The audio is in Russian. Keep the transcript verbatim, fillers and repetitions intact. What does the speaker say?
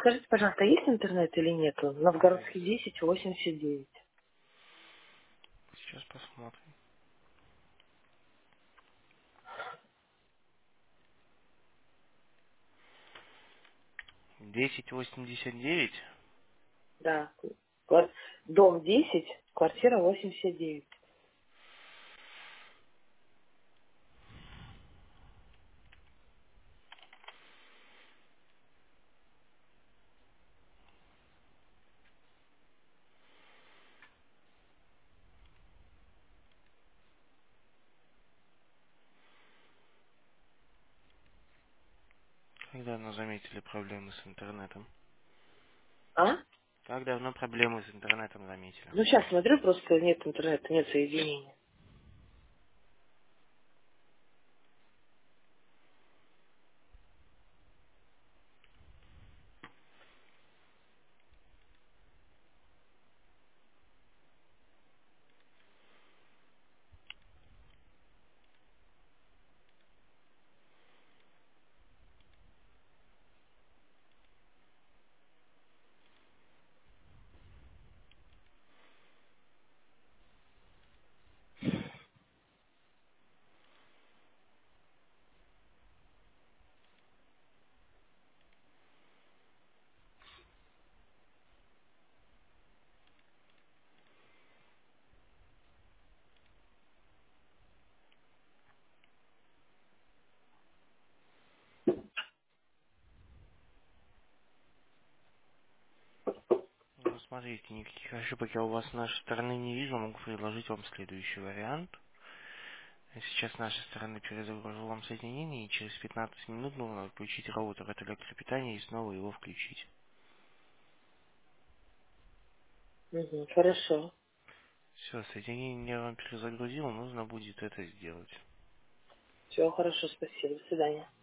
Скажите, пожалуйста, есть интернет или нету? Новгородский Есть. десять восемьдесят девять. Сейчас посмотрим. десять восемьдесят девять. Да. Квар- Дом десять, квартира восемьдесят девять. Как давно заметили проблемы с интернетом? А? Как давно проблемы с интернетом заметили? Ну, сейчас смотрю, просто нет интернета, нет соединения. Ну, смотрите, никаких ошибок я у вас с нашей стороны не вижу. Могу предложить вам следующий вариант. Сейчас с нашей стороны перезагружу вам соединение, и через пятнадцать минут нужно отключить роутер от электропитания и снова его включить. Угу, хорошо. Все, соединение я вам перезагрузил, нужно будет это сделать. Все хорошо, спасибо. До свидания.